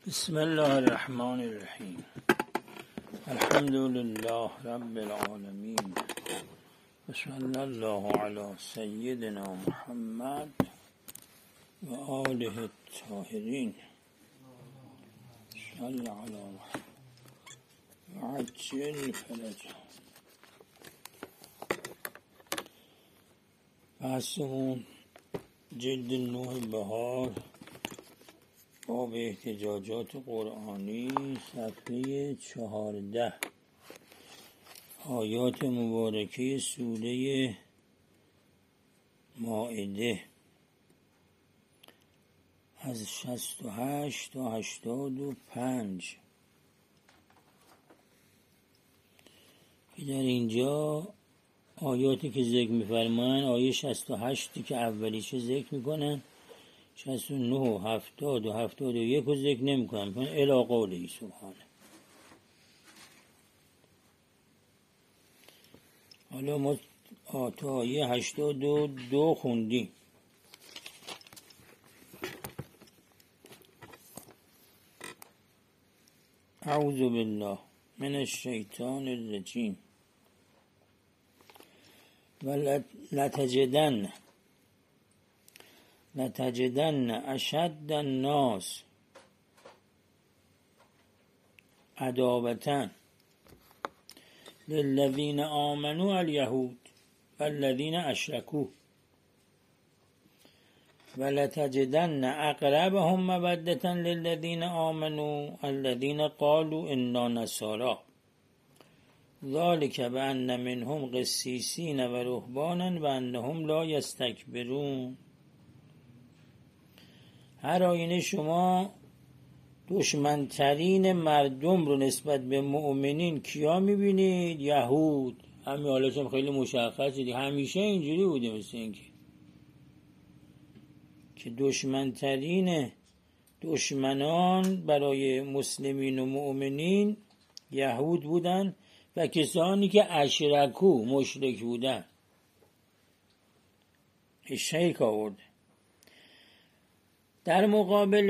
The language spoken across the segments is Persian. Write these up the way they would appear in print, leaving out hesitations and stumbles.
بسم الله الرحمن الرحیم. الحمد لله رب العالمین و صلی الله علی سیدنا محمد و آله الطاهرین. صلی علی محمد و عجل فرجه. بحثمون جلد 9 بهار، باب احتجاجات قرآنی، صفحه 14، آیات مبارکه سوره مائده از 68 تا 85 که در اینجا آیاتی که ذکر می‌فرمایند، آیه 68 که اولیش ذکر می‌کنن، 69 و 70 و 71 رو ذکر نمی کنم چون الی قوله سبحانه. حالا ما تا آیه 82 خوندیم. اعوذ بالله من الشیطان الرجیم. و لتجدن اشد الناس عداوة للذین آمنوا اليهود والذین اشرکوا ولتجدن اقربهم مودة للذین آمنوا الذین قالوا انا نصارى ذلك بأن منهم قسیسین و رهبانا و انهم لا یستکبرون. هر آینه شما دشمنترین مردم رو نسبت به مؤمنین کیا میبینید؟ یهود. همین حالت هم خیلی مشخصه دیگه، همیشه اینجوری بوده. مثل اینکه که دشمنترین دشمنان برای مسلمین و مؤمنین یهود بودن و کسانی که اشرکو مشرک بودن. شرک آورده. در مقابل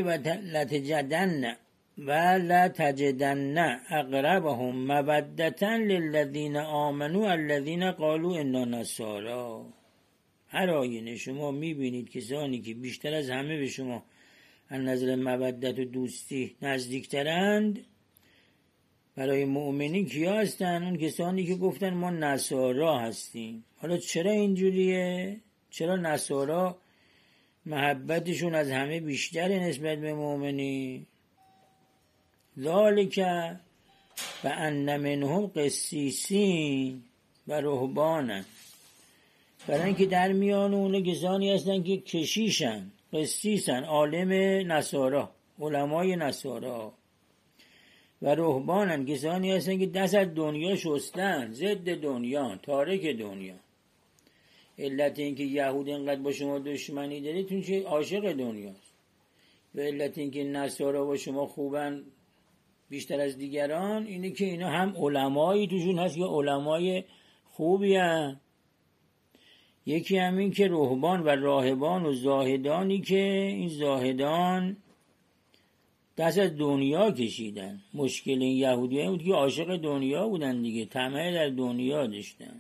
و لتجدن اقربهم مودة للذین آمنوا الذین قالوا انا نصارى. هر آینه شما میبینید کسانی که بیشتر از همه به شما از نظر مودت و دوستی نزدیکترند برای مؤمنین کیا هستن؟ اون کسانی که گفتن ما نصارا هستیم. حالا چرا اینجوریه؟ چرا نصارا محبتشون از همه بیشتره نسبت به مؤمنین؟ ذالک و ان منهم قسیسین و رهبانا. برای اینکه در میان اون کسانی هستن که کشیشن، قسیسن، عالم نصارا، علمای نصارا، و رهبانا کسانی هستن که دست از دنیا شستن، ضد دنیا، تارک دنیا. علت این که یهود اینقدر با شما دشمنی داره تون چه عاشق دنیاست، و علت این که نصارا با شما خوبن بیشتر از دیگران اینه که اینا هم علمایی توشون هست یا علمای خوبی هست. یکی همین که رهبان و راهبان و زاهدانی که این زاهدان دست از دنیا کشیدن. مشکل این یهودی ها بود که عاشق دنیا بودن دیگه، طمع در دنیا داشتن.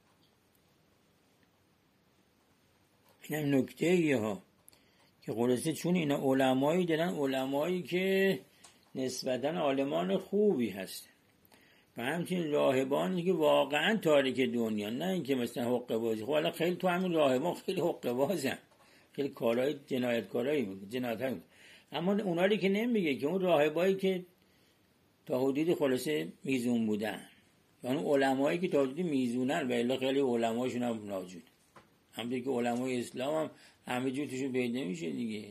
این هم نکته ایه ها که خلاصه چون اینا علمایی دارن، علمایی که نسبتاً عالمان خوبی هستن، و همچنین راهبانی که واقعاً تارک دنیا، نه اینکه مثلا حقه بازی. خب حالا خیلی تو همین راهبان خیلی حقه بازن، خیلی کارهای جنایتکارایی میکنن، جنایت‌ها. اما اونا رو که نمیگه که اون راهبایی که تا حدودی خلاصه میزون بودن، یعنی علمایی که تا حدودی میزونن، و الا خیلی علماشون هم ناجود. همونطور که علمای اسلام هم همه جور توشون پیدا نمیشه دیگه.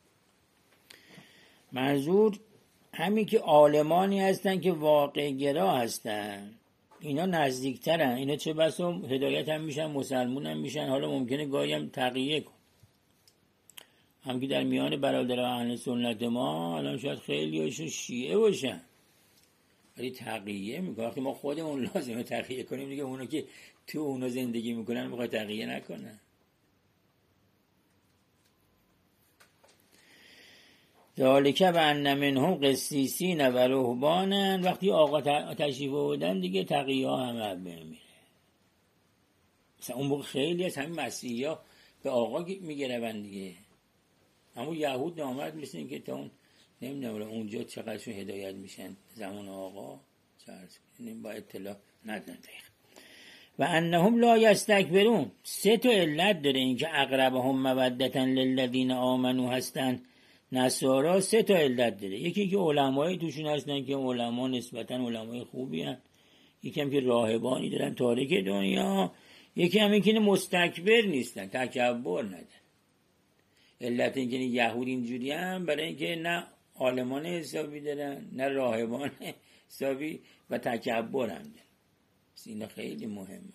منظور همین که عالمانی هستن که واقع گرا هستن، اینا نزدیکترن. اینا چه بسا هدایت هم میشن، مسلمون هم میشن. حالا ممکنه گاهی هم تقیه کن، هم که در میان برادران اهل سنت ما الان شاید خیلی هاشون شیعه باشن ولی تقیه میکنن. وقتی ما خودمون لازمه تقیه کنیم دیگه، اونا که تو اونا زندگی میکنن میخواد تقیه نکنن. ذالک بأن منهم قسیسین و رهبانا. وقتی آقا تشریف آوردن دیگه تقی‌ها همه میره. مثلا اون موقع خیلی از همین مسیحی ها به آقا میگرون دیگه. اما یهود نامرد مثل این که تا اون نمیدونم اونجا چقدرشون هدایت میشن زمان آقا چرس کنیم با اطلاع ندارن. و انهم لا یستکبرون. 3 تا علت داره این که اقربهم مودتا للذین آمنوا هستن نصارا. 3 تا علت داره. یکی که علمای توشون هستن که علما نسبتا علمای خوبی هستن، یکی هم که راهبانی دارن تارک دنیا، یکی هم این که مستکبر نیستن، تکبر ندارن. علت این که یهود اینجوری هم برای اینکه نه عالمان حسابی دارن نه راهبان حسابی و تکبر هم دارن. اینا خیلی مهمه.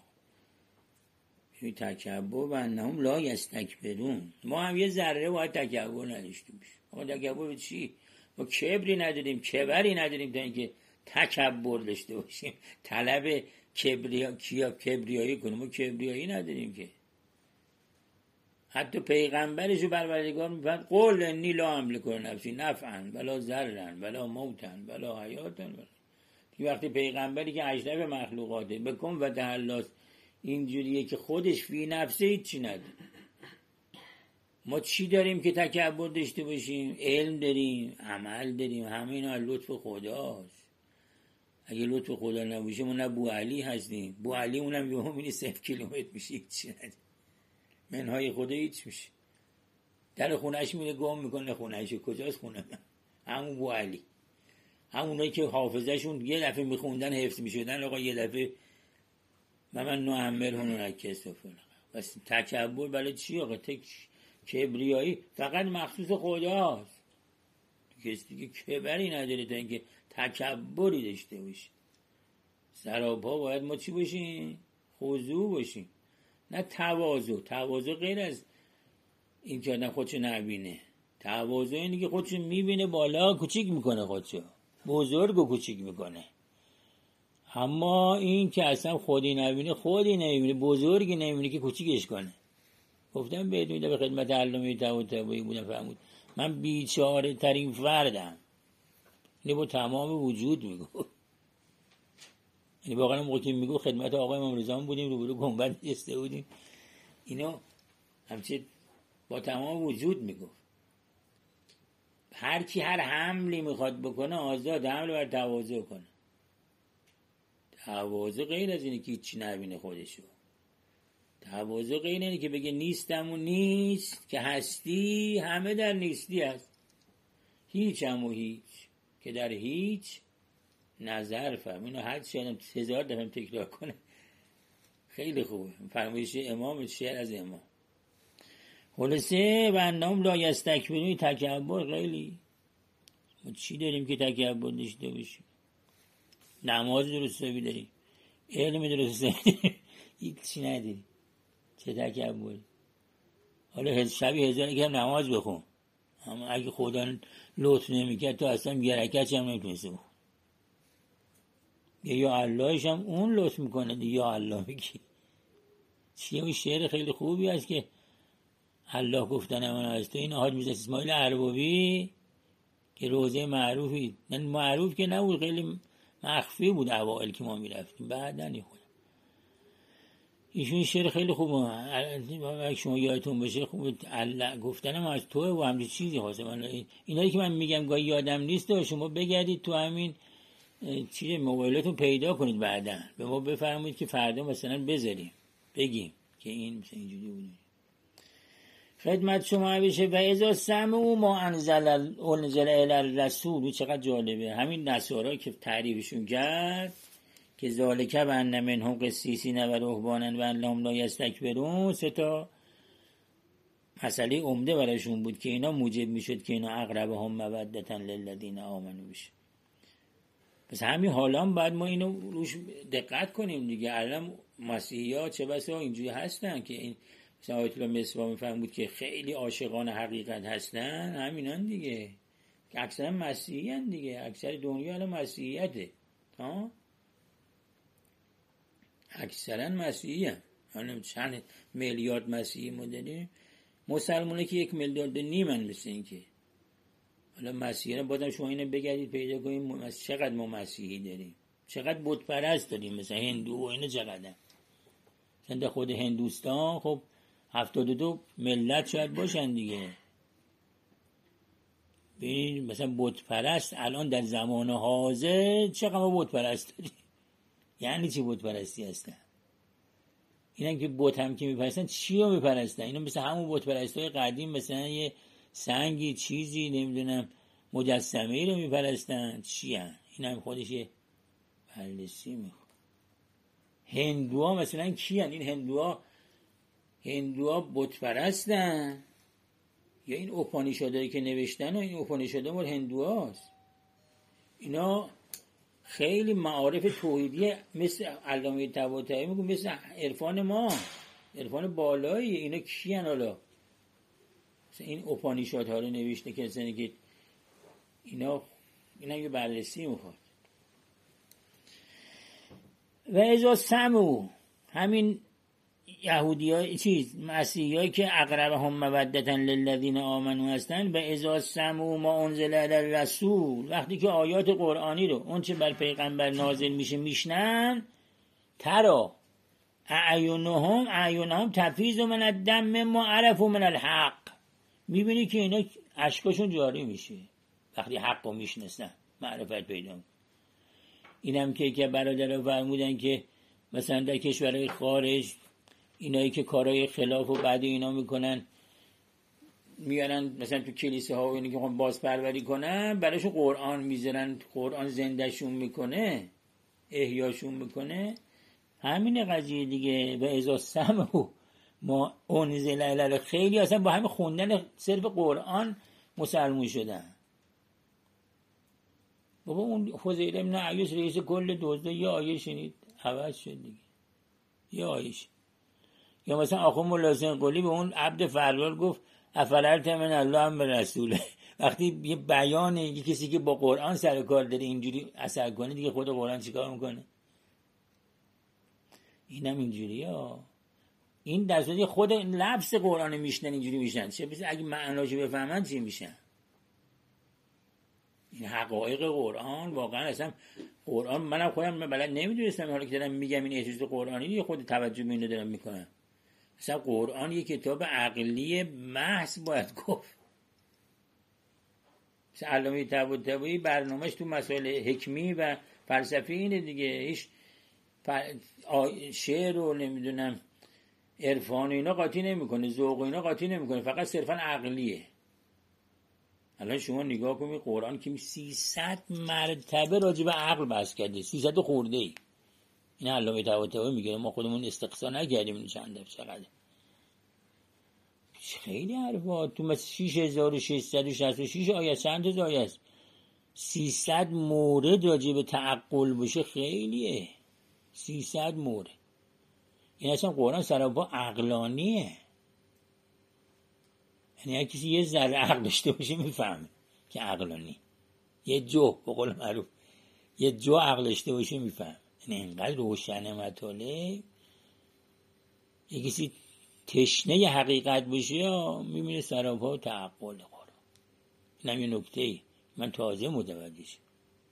تکبر و انهم لا یستکبرون. ما هم یه ذره باید تکبر نداشته باشیم. ما تکبر به چی؟ ما کبری نداریم، کبری نداریم تا اینکه تکبر داشته باشیم، طلب کبریایی کنیم. ما کبریایی نداریم که. حتی پیغمبرشو پروردگار میفرماد قل انی لا املک لنفسی نفعا ولا ضرا ولا موتا ولا حیاتا. وقتی پیغمبری که اشرف مخلوقاته بکن و تحلاس اینجوریه که خودش فی نفسه هیچی نداره. ما چی داریم که تکبر داشته باشیم؟ علم داریم، عمل داریم، همه اینا لطف خداست. اگه لطف خدا نباشه ما نه بوعلی هستیم. بوعلی اونم یه همینی 0 کیلومتر میشه، هیچی نداره. منهای خدا هیچ میشه. در خونهش میره گم میکنه. خونهش کجاست؟ خونه همون بوعلی. همونایی که حافظهشون یه دفعه میخوندن حفظ میشدن، آقا یه دفعه من نعمر هنو نکست و فلان. بس تکبر برای چی آقا؟ کبریایی فقط مخصوص خداست. کسی که کبری نداره تا اینکه تکبری داشته باشه. سراپا باید ما چی باشیم؟ خضوع باشیم، نه تواضع. تواضع غیر از این که آدم خودشو نبینه. تواضع اینه که خودشو میبینه بالا، کوچیک میکنه خودشو، بزرگ و کوچیک میکنه. اما این که اصلا خودی نمیبینه، بزرگی نمیبینه که کوچیکش کنه. گفتم بدون به خدمت علامه طباطبایی بودم، فرمود من بیچاره ترین فردم. اینه با تمام وجود میگو. یعنی واقعا موقعی که میگو خدمت آقای امام رضا بودیم، روبرو گنبد نشسته بودیم، اینو همچه با تمام وجود میگو. هر کی هر حملی میخواد بکنه آزاد حمل بر تواضع کنه. تواضع غیر از اینه که هیچی نبینه خودشو. تواضع غیر اینه که بگه نیستم و نیست، که هستی همه در نیستی هست، هیچم و هیچ که در هیچ نظر فهم. اینو هر چی آدم 1000 دفعه تکرار کنه خیلی خوبه. فرمایش امام، شعر از امام. خلاصه و انهم لا یستکبرون. تکبر خیلی ما چی داریم که تکبر داشته باشیم؟ نماز درست حسابی داریم، علم درست حسابی داریم، هیچی نداریم، چه تکبری؟ حالا شبی 1000 هم نماز بخون، اما اگه خدا لطف نمیکرد تو اصلا یه رکعت هم نمیتونستی بخون. یا اللهش هم اون لطف میکنه، یا الله میگی چیه؟ اون شعر خیلی خوبی هست که الله گفتن من از تو. این حاج میرزا اسماعیل اربابی که روزه معروفی، نه معروف که نبود، خیلی مخفی بود اوائل که ما میرفتیم، بعدا خودم ایشون شعر خیلی خوبه. اگه شما یادتون باشه خوب الله گفتنم از توه و همچین چیزی هست. اینایی که من میگم گاهی یادم نیست و شما بگردید تو همین چیز موبایلتون پیدا کنید، بعدا به ما بفرمایید که فردا مثلا بذاریم بگیم که این مثلا اینجوری بود. خدمت شما بشه و اذا سمعوا ما انزل الی الرسول. چقدر جالبه همین نصارا که تعریفشون کرد که ذالک بأن منهم قسیسین و رهبانا و انهم لا یستکبرون. 3 تا مسئله عمده براشون بود که اینا موجب میشد که اینا اقربهم مودتا للذین آمنوا بشه. پس همین حالا باید ما اینو روش دقت کنیم دیگه. الان مسیحی‌ها چه بسا اینجوری هستن که این مثلا آیت الله مصباح میفهمود که خیلی عاشقان حقیقت هستن، همینان دیگه که اکثرا مسیحی هستن دیگه. اکثر دنیا الان مسیحیته، اکثرا مسیحی هستن. الان چند میلیارد مسیحی ما داریم، مسلمانه که 1.5 میلیارد مثل این که حالا مسیحیان بازم شما اینو بگردید پیدا کنید چقدر ما مسیحی داریم، چقدر بت پرست داریم، مثلا هندو و اینا چقدر. مثلا در خود هندوستان خب 72 ملت شاید باشن دیگه. ببینید مثلا بت پرست الان در زمان حاضر چقدر بت پرست داریم. یعنی چی بت پرستی هستن؟ اینا که بت هم که میپرستن چی رو میپرستن؟ اینا مثل همون بت پرستای قدیم، مثلا یه سنگی چیزی نمیدونم مجسمه‌ای رو میپرستن. چی هم؟ این هم خودش یه بررسی میخواد. هندوها مثلا کی هن؟ این هندوها بت پرستن یا این اوپانیشادایی که نوشتن و این اوپانیشادا مال هندوهاست؟ اینا خیلی معارف توحیدی مثل علامه طباطبایی میگه مثل عرفان ما، عرفان بالایی. اینا کی هن حالا؟ مثلا این اوپانیشادها رو نوشته کسانی که اینا یه بررسی میخواد. و ازا سمو، همین یهودیای مسیحیایی که اقربهم مودتا للذین آمنوا هستن، و ازا سمو ما انزل علی الرسول، وقتی که آیات قرآنی رو اون چه بر پیغمبر نازل میشه میشنن، ترا اعینهم تفیض من الدم مما عرفوا من الحق، میبینی که اینا اشکاشون جاری میشه وقتی حق رو میشناسن، معرفت پیدا. اینم که برادرها فرمودن که مثلا در کشورهای خارج اینایی که کارهای خلاف و بعد اینا میکنن میارن مثلا تو کلیسه ها و اینی که بازپروری کنن، براشون قرآن میذارن، قرآن زندهشون میکنه، احیاشون میکنه. همین قضیه دیگه. و ازا سمعوا ما انزل الی، خیلی اصلا با همین خوندن صرف قرآن مسلمون شدن. بابا اون فضیل ابن عیاض رئیس کل دزدا یه آیه شنید عوض شد دیگه، یه آیه شد. یا مثلا آخو مولا حسین قلی به اون عبد فرار گفت افررت من الله هم به رسوله. وقتی یه بیانه یه کسی که با قرآن سر کار داره اینجوری اثر کنه دیگه، خود قرآن چیکار میکنه؟ اینم اینجوری ها. این در صورتی خود لفظ قرآن میشنن اینجوری میشن، چه بسید اگه معناشو بفهمن چی میشن؟ این حقایق قرآن واقعا اصلا قرآن منم خودم بلد نمیدونستم، حالا که دارم میگم این احساس قرآنی دیگه خود توجه به اینو دارم میکنم. اصلا قرآن یه کتاب عقلی محض باید گفت. مثلا علامه طباطبایی برنامهش تو مسائل حکمی و فلسفی اینه دیگه، هیچ شعر رو نمیدونم عرفان و اینا قاطی نمیکنه، ذوق و اینا قاطی نمیکنه، فقط صرفا عقلیه. الان شما نگاه کنید قرآن که 300 مرتبه راجع به عقل بحث کرده، 300 خورده ای. این علامه طباطبایی میگه، ما خودمون استقصا نکردیم این چند دفعه چقدر. خیلی حرفا تو مثل 6666 آیه، چند تا آیه است، 300 مورد راجع به تعقل باشه خیلیه. 300 مورد. این اصلا قرآن سراپا عقلانیه. یعنی اگه کسی یه ذره عقل داشته باشه میفهمه که عقلانی، یه جو به قول معروف یه جو عقل داشته باشه میفهمه. یعنی اینقدر روشن مطالب. یه کسی تشنه ی حقیقت باشه میبینه سراپا تعقل قرآن. اینم یه نکته من تازه متوجه شدم.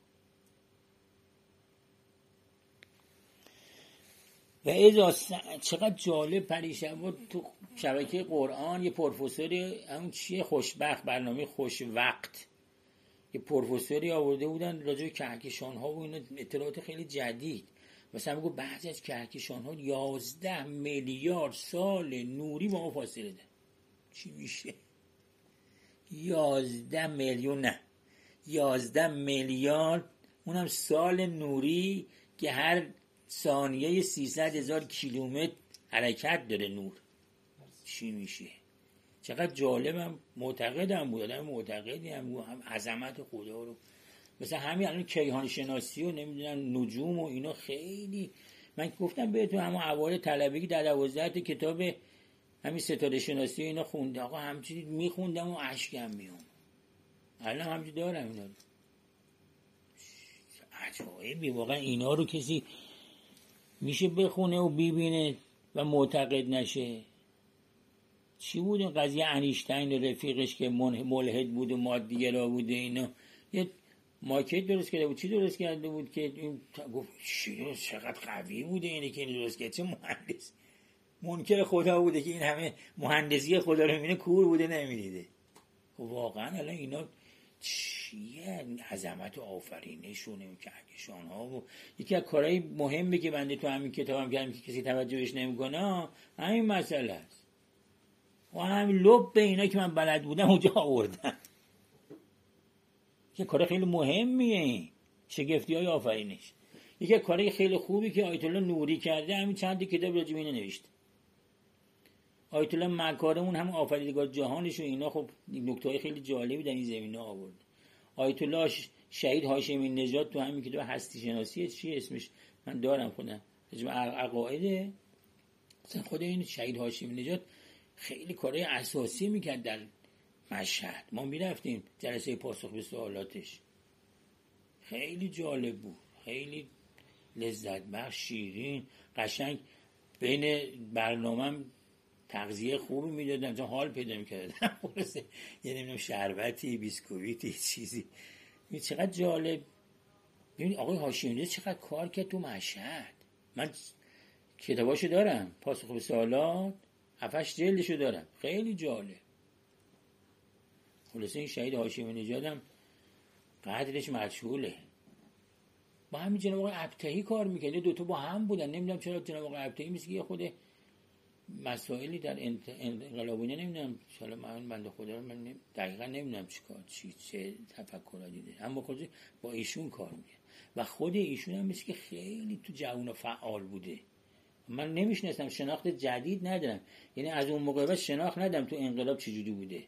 و ازا چقدر جالب پریشب تو شبکه قرآن یه پروفسوری همون چیه خوشبخت، برنامه خوش وقت، یه پروفسوری آورده بودن راجع به کهکشان ها و اینا، اطلاعات خیلی جدید. مثلا میگه بعضی از کهکشان ها 11 میلیارد سال نوری با ما فاصله دارن. چی میشه؟ 11 میلیون نه 11 میلیارد، اونم سال نوری که هر ثانیه 300,000 کیلومتر حرکت داره نور. چی میشه؟ چقدر جالبم. معتقدم بود، آدم معتقدی هم بود، هم عظمت خدا رو. مثلا همین الان کیهان شناسی و نمیدونم نجوم و اینا خیلی، من گفتم بهتون همون اوایل طلبگی در 12 کتاب همین ستاره شناسی و اینا خوندم. آقا همچنین میخوندم و اشکم میومد. الان همچنین دارم اینا رو. عجایبی واقعا. اینا رو کسی میشه بخونه و ببینه و معتقد نشه؟ چی بود این قضیه انیشتین رفیقش که ملحد بود و مادیگرا بوده، اینا یه ماکت درست کرده بود، چی درست کرده بود که این گفت چقدر قوی بوده اینه که این درست کرده، چه مهندس منکر خدا بوده که این همه مهندسی خدا رو میبینه، کور بوده نمیدیده. واقعا الان اینا چیه عظمت و آفرینشون و کهکشان ها و یکی از کارهای مهمی که بنده تو همین کتابم کردم که کسی توجهش نمیکنه همین مسئله است و همین لب به اینا که من بلد بودم اونجا آوردم. یه کار خیلی مهمیه این شگفتی های آفرینش. یکی از کارهای خیلی خوبی که آیت الله نوری کرده همین چند کتاب راجع به اینا نوشته. آیت الله مکارمون هم آفریدگار جهانش و اینا، خب نکته‌های خیلی جالبی در این زمینه آورد. آیت الله شهید هاشمی نژاد تو همین کتاب هستی شناسی چی اسمش من دارم خودم عقاید، مثلا خود این شهید هاشمی نژاد خیلی کارهای اساسی میکرد در مشهد. ما میرفتیم جلسه پاسخ به سوالاتش، خیلی جالب بود، خیلی لذت بخش، شیرین، قشنگ. بین برنامه‌ام تغذیه خوبی میدادن چون حال پیدا میکردم. یه نمیدونم شربتی، بیسکویتی، چیزی. چقدر جالب. ببین آقای هاشمی نژاد چقدر کار کرد تو مشهد. من کتاباشو دارم، پاسخ به سوالات 7-8 جلدشو دارم، خیلی جالب. خلاصه این شهید هاشمی نژادم قدرش مجهوله. با همین جناب آقای ابطحی کار میکنه، دوتا با هم بودن. نمیدونم چرا جناب آقای ابطحی مثل که خود مسائلی در انقلابونه نمیدونم، حالا من بنده خدا رو من دقیقا نمیدونم چه تفکراتی داره، اما خود با ایشون کار میکنه و خود ایشون هم مثل که خیلی تو جوان فعال بوده. من نمیشناسم، شناخت جدید ندارم، یعنی از اون موقع بعد شناخت ندارم تو انقلاب چجوری بوده.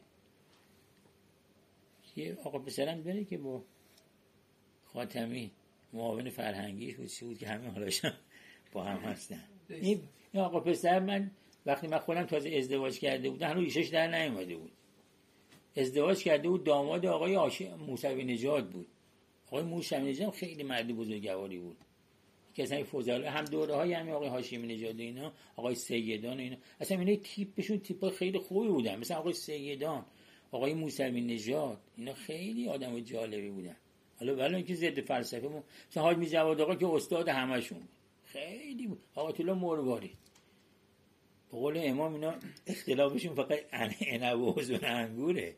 یه آقا پسرم داره که با خاتمی معاون فرهنگیش بود، چی بود که همه حالاشم با هم هستن. این آقا پسر من وقتی من خودم تازه ازدواج کرده بودم، هنوز ریشش در نیومده بود، ازدواج کرده بود، داماد آقای موسوی نژاد بود. آقای موسوی نژاد خیلی مرد بزرگواری بود، که اصلا فضلا هم دوره های همین آقای هاشمی نژاد اینا، آقای سیدان اینا، اصلا اینا تیپشون تیپ خیلی خوبی بودن. مثلا آقای سیدان، آقای موسوی نژاد، اینا خیلی آدم جالبی بودن. حالا ولی اینکه ضد فلسفه مثلا حاج میرجواد آقا که استاد همشون بود، خیلی بود. آقای الله مرواری به قول امام اینا اختلافشون فقط عنب و حضور انگوره.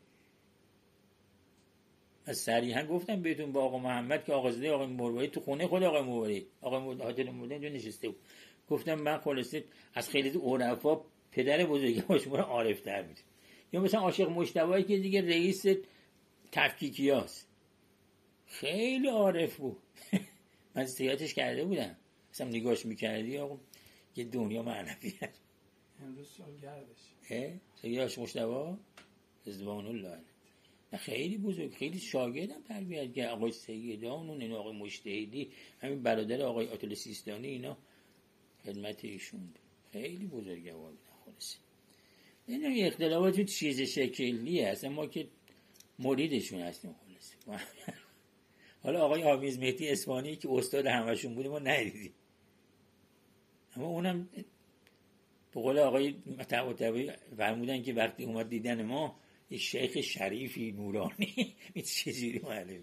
از صریحا گفتم بهتون با آقا محمد که آقازاده آقای مرواری تو خونه خود آقای مرواری، آقای هاتل مرواری اینجا نشسته بود، گفتم من خلاصه از خیلی عرفا پدر بزرگوارش رو عارف‌تر می‌دونم. یا مثلا عاشق مجتبی که دیگه رئیس تفکیکیاست، خیلی عارف بود. من زیارتش کرده بودم، مثلا نگاهش می‌کردی آقا یه دنیا معنویه. امروز سالگردش سید عاشق مجتبی رضوان الله خیلی بزرگ، خیلی شاگردم تربیت کرد. آقای سیدان و اینا، آقای مجتهدی، همین برادر آقای آیت الله سیستانی، اینا خدمت ایشون بود، خیلی بزرگوار بودن. خلاص اینا اختلافات چیز شکلیه، اصلا ما که مریدشون هستیم. خلاص حالا آقای حافظ مهدی اصفهانی که استاد همشون بوده ما ندیدیم، اما اونم به قول آقای طباطبایی فرمودن که وقتی اومد دیدن ما یک شیخ شریفی نورانی این چجوری معلومه.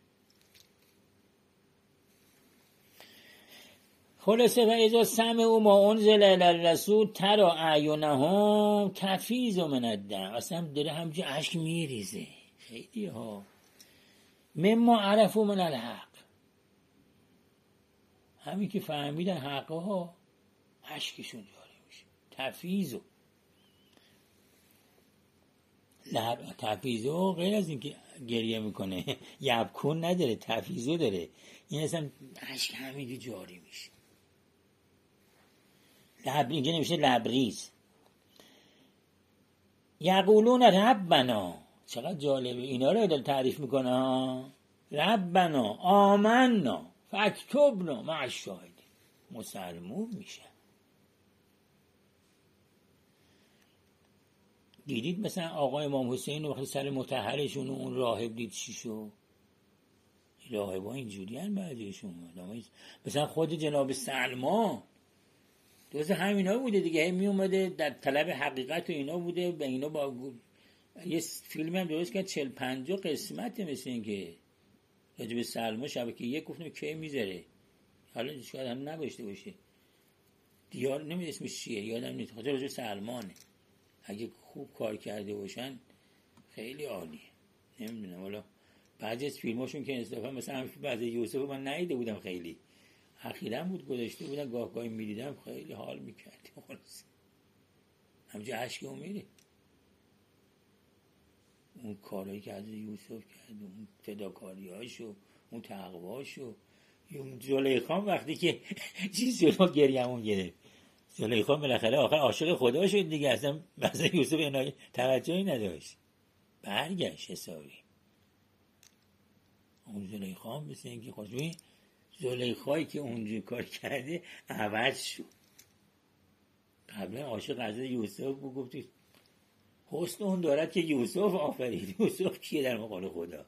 خلاصه و اذا سمعوا ما انزل الی الرسول ترى اعینهم تفیض من الدم، اصلا داره همچه اشک میریزه خیلی ها، مما عرفوا من الحق، همین که فهمیدن حق ها اشکشون جاری میشه. تفیض تفیضو غیر از این که گریه میکنه یبکون نداره، تفیضو داره، این اصلا اشک همینی جاری میشه. اینجا نمیشه لبریز. یقولون ربنا، چقدر جالبه اینا رو داره تعریف میکنه ها. ربنا آمنا فاکتبنا مع الشاهدین، مسلمون میشه. دیدید مثلا آقای امام حسین وقتی سر مطهرشون اون راهب دید چی شو؟ راهبا اینجوری هن بعضیشون. مثلا خود جناب سلمان دوست همینا بوده دیگه، می اومده در طلب حقیقت و اینا بوده. به اینا با یه فیلم هم درست کرد 40-50 قسمت مثل این که راجب سلمان شبکه یک گفتم کی میذاره، حالا شاید هم نباشته باشه دیار، نمیدونم اسمش چیه یادم نیست، خاطر راجب سلمانه. اگه خوب کار کرده باشن خیلی عالیه. نمیدونم حالا بعضی از فیلماشون که اصطفا مثلا بعضی یوسف من ندیده بودم، خیلی اخیراً بود گذاشته بودن، گاه گاهی میدیدم خیلی حال میکردی، همچه عشق میره. اون کارهایی که از یوسف کرد، اون فداکاریاشو، اون تقواشو، اون زلیخا وقتی که چیز جلو گریمون گرفت، زلیخا بالاخره آخر عاشق خدا شد دیگه، اصلا مثلا یوسف اینا توجهی نداشت، برگشت حسابی. اون زلیخا مثل اینکه خوشبین زلیخایی که اونجا کار کرده عوض شد. قبلا عاشق از یوسف بود، گفتی حسن اون دارد که یوسف آفرید. یوسف کیه در مقابل خدا؟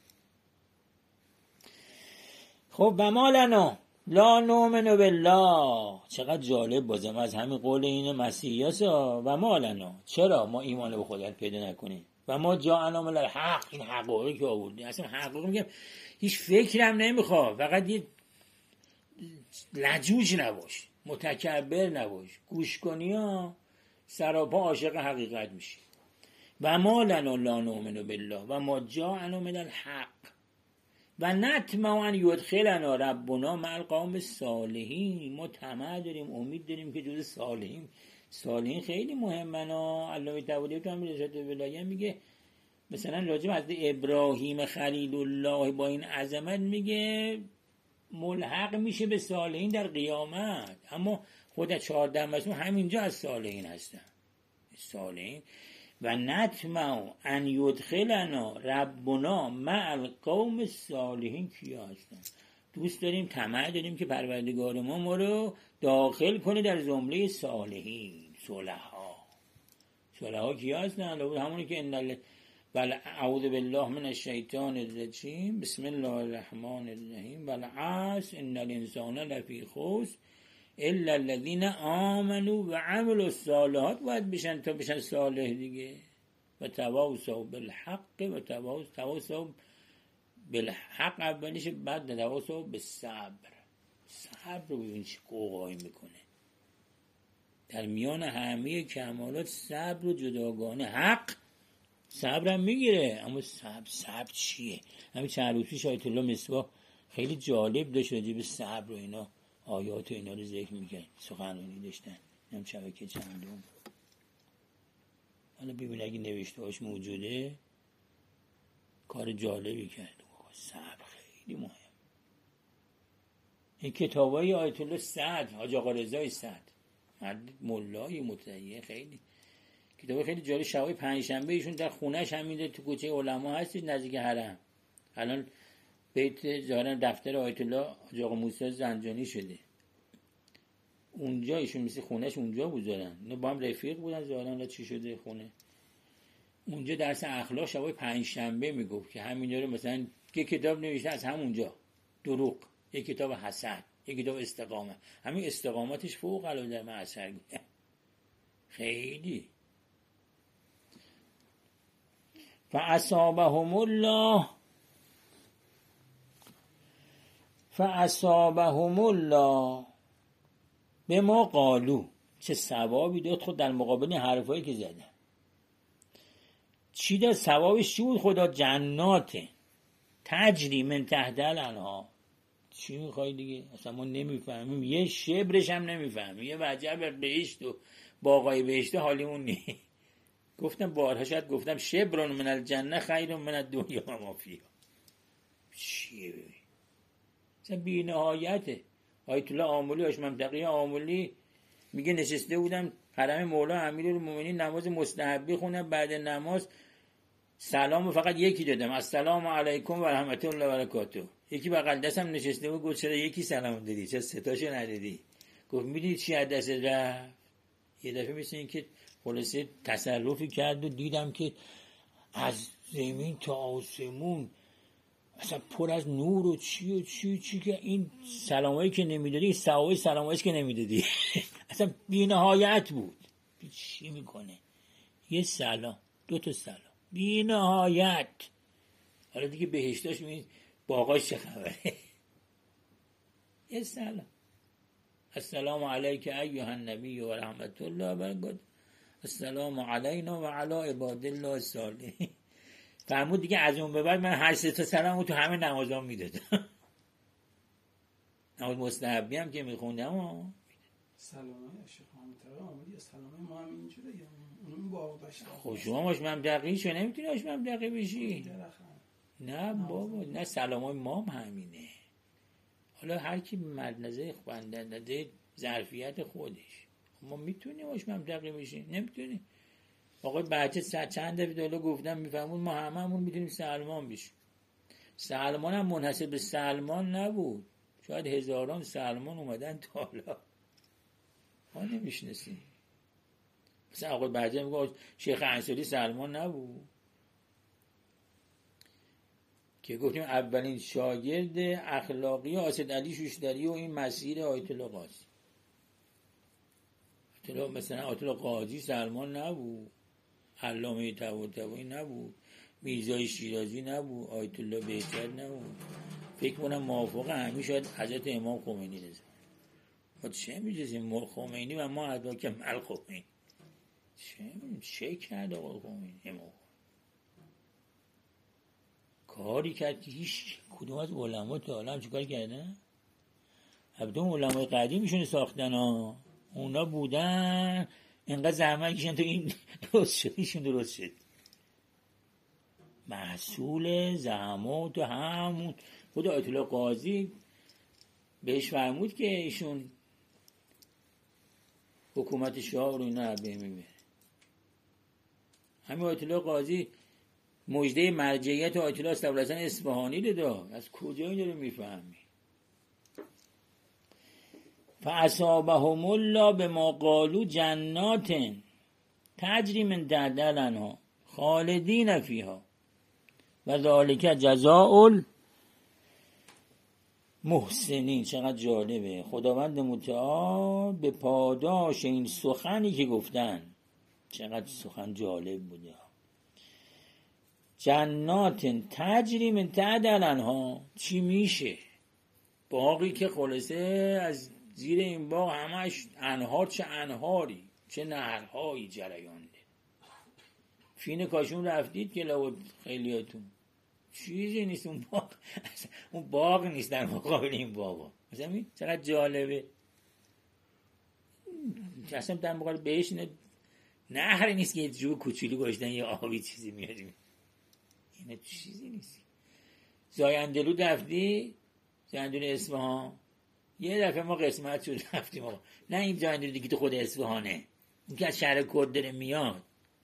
خب و ما لنا لا نؤمن بالله، چقدر جالب بازم از همین قول این مسیحیاسا. و ما لنا، چرا ما ایمان به خدا پیدا نکنیم؟ و ما جاءنا من الحق، این حقایقی که آوردی اصلا حقایق میگم هیچ فکرم نمیخواد، فقط یه لجوج نباش، متکبر نباش، گوش کنی ها سراپا عاشق حقیقت میشی. و ما لنا لا نؤمن بالله و ما جاءنا من الحق و نطمع ان یدخلنا ربنا مع القوم الصالحین. ما طمع داریم، امید داریم که جز صالحین. صالحین خیلی مهمن ها. علامه طباطبایی تو هم رسالت ولایت میگه مثلا راجع به ابراهیم خلیل الله با این عظمت میگه ملحق میشه به صالحین در قیامت، اما خود 14 مسئول همینجا از صالحین هستن. صالحین و نطمع ان یدخلنا ربنا مع القوم الصالحین کیا هستن؟ دوست داریم، طمع داریم که پروردگار ما رو داخل کنه در زمره صالحین. صلحا کیا هستن؟ همونی که بل اعوذ بالله من الشیطان الرجیم بسم الله الرحمن الرحیم والعصر ان الانسان لفی خسر الا الذين آمنوا و عملوا الصالحات. باید بشن تا بشن صالح دیگه. و تواصوا بالحق و تواصوا بالحق اولیش، بعد تواصوا بالصبر. صبر رو ببین چه قوقایی میکنه در میان همه کمالات. صبر رو جداگانه، حق صبرم میگیره، اما صبر چیه؟ همین چند روز پیش آیت الله مصباح خیلی جالب داشت راجع به صبر و اینا آیات و اینا رو ذکر میکنه، سخنرانی داشتن، هم شبکه چندم. حالا ببین اگه نوشته هاش موجوده، کار جالبی کرد. صبر خیلی مهم. این کتابای آیت الله سعد، حاج آقا رضای سعد، مولای متعیه، خیلی کتاب خیلی جالب. شبای پنجشنبه ایشون در خونه‌اش همین تو کوچه علما هست نزدیک حرم. الان بیت ظاهرا دفتر آیت الله حاج آقا موسی زنجانی شده. اونجا ایشون مثل خونه‌اش اونجا بودن، نه با هم رفیق بودن ظاهرا. چی شده خونه اونجا درس اخلاق شبای پنجشنبه میگفت که همین رو مثلا یک کتاب نوشته از همونجا، دروغ، یک کتاب حسن، یک کتاب استقامت. همین استقامتش فوق العاده در من اثر گذاشت خیلی. فاصابهم الله به ما قالو، چه ثوابی داد خود در مقابل حرفایی که زدن. چی داد؟ ثوابش چی بود؟ خدا جنات تجری من تحت الانهار. چی میخوای دیگه؟ اصلا ما نمیفهمیم، یه شبرش هم نمیفهمیم. یه وجب بهشت و باقای بهشت حالیمون نی. گفتم بارها شاید گفتم شبرون من الجنه خیر من الدنیا و ما فیها. چیه ببین؟ اصلا بی نهایته. آیت الله آملی، آش منطقی آملی میگه نشسته بودم حرم مولا امیرالمومنین نماز مستحبی خونم، بعد نماز سلام فقط یکی دادم، السلام علیکم و رحمت الله و برکاته. یکی بغل دستم نشسته بود، گفت چرا یکی سلام دادی، چرا ستاشو ندادی؟ گفت میدونی چی از دست رفت؟ یه دفعه مثل این که خلاصه تصرفی کرد و دیدم که از زمین تا آسمون اصلا پر از نور و چی که این سلامایی که نمیدادی ثواب سلامایی که نمیدادی اصلا بی نهایت بود. چی میکنه؟ یه سلام، 2 سلام، بی نهایت. حالا دیگه بهشتاش میبینید باقاش چه خبره. یه سلام، السلام علیک ایها النبی و رحمت الله و برکاته، السلام علینا و علی عباد الله الصالحین. فرمود دیگه از اون به بعد من 8 تا سلامو تو همه نمازام میدادم. نماز مستحبی هم که میخوندم سلامای شیخ محمد آمدی سلامای ما هم اینجوره یا اون باغ داشت. خب شما ماش ممدقی شو نمیتونی ماش ممدقی بشی. نه بابا، نه سلامای ما هم همینه. حالا هر کی مدنظه خوندنده ظرفیت خودش. ما میتونیم ماش ممدقی بشیم؟ نمیتونیم. آقای بچه چند دفعه دولا گفتم میفهمون ما هممون میتونیم سلمان بشیم. سلمان هم منحصر به سلمان نبود، شاید هزاران سلمان اومدن تا حالا ما نمیشناسیم. مثلا آقای بچه میگه شیخ انصاری سلمان نبود که گفتیم اولین شاگرد اخلاقی حاسد علی شوشتری و این مسیر آیت الله قاضی. مثلا آیت الله قاضی سلمان نبود، علامه طباطبایی نبود، میرزای شیرازی نبود، آیت الله بهزاد نبود. فکر کنم موافق همین شاید حضرت امام خمینی رضا. ما چه می‌دونیم خمینی و ما ادراک مل خمینی چه کرد آقا خمینی؟ امام کاری کرد که هیچ کدوم از علما تا الان چیکار کردن؟ البته علمای قدیمیشون ساختن ها، اونا بودن اینقدر زحمت کشیدن تو این درست شد، ایشون درست شد. محصول زحمات و همون خود آیت الله قاضی بهش فرمود که ایشون حکومت شاه رو اینا به میبره. همین آیت الله قاضی مجده مرجعیت آیت الله ابوالحسن اصفهانی رو داد. از کجا این رو میفهمی؟ فاصابهم الله بما قالوا جنات تجری من تحتها الانهار خالدین فیها و ذلک جزاء المحسنین. چقدر جالبه. خداوند متعال به پاداش این سخنی که گفتن، چقدر سخن جالب بوده. جنات تجری من تحتها الانهار، چی میشه؟ باقی که خلاصه از زیر این باغ همش انهار، چه انهاری چه نهرهایی جریان ده. فین کاشون رفتید که لو خیلیاتون چیزی نیست اون باغ، اون باغ نیست در مقابل این باغ. مثلا چقدر جالبه. اصلا در مقابل بهش نهری نیست که جو کوچولو گذاشتن یه آبی چیزی میاد، این چیزی نیست. زاینده‌رود رفتی، زاینده‌رود اصفهان، یه دفعه ما قسمت شد رفتیم آقا. نه این زاینده‌رود دیگه تو خود اصفهانه، اون که از شهر کرد داره میاد.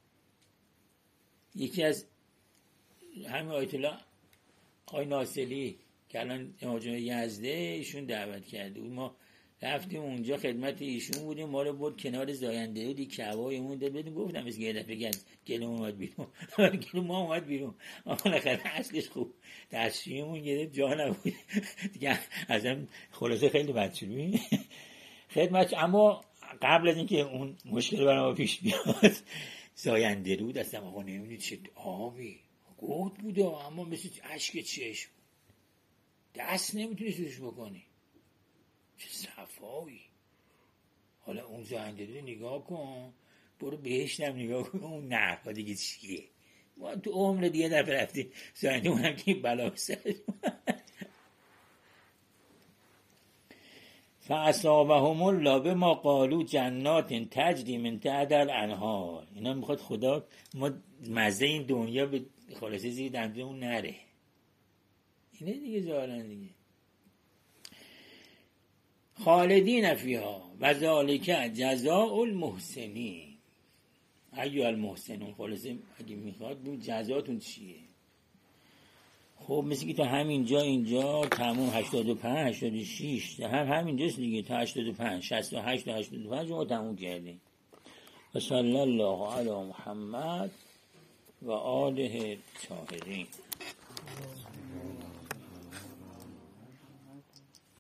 یکی از همین آیت الله آقای ناصلی که الان امام جمعه یزده ایشون دعوت کرده بود، ما رفتیم اونجا خدمت ایشون بودیم. ما رو برد کنار زاینده‌رود کعبه‌مون داد بدیم. گفتم از یه دفعه گلم اومد بیرون. گلم ما اومد بیرون. بالاخره اصلش خوب دستشویمون گرفت جا نبود دیگه. ازم خلاصه خیلی بد شد خدمت. اما قبل از اینکه اون مشکل برام پیش بیاد زاینده‌رود اصلا آقا نمیدونید چه آبی گود بوده، اما مثل اشک چشم دست نمیتونی سوش بکنی، چه صفایی. حالا اون زاینده‌رود نگاه کن، برو بهش نم نگاه کن، اون نهرها دیگه چیه؟ ما تو عمر دیگه دفعه رفتیم زاینده‌رود هم که بلا سر فاصابهم الله بما قالوا جنات تجری من تحتها الانهار. اینا میخواد خدا ما مزه این دنیا به خلاصه زیر دندون نره. اینه دیگه ظاهرا دیگه. خالدین فیها و ذلک جزاء المحسنین. ایها المحسنون، خلاصه اگه میخواد ببین جزاتون چیه. خب مثل که تا همینجا اینجا تموم 85 86 همینجاست دیگه، تا 85 68 و 85 ما تموم کردیم. و صلی الله علی محمد و آله طاهرین.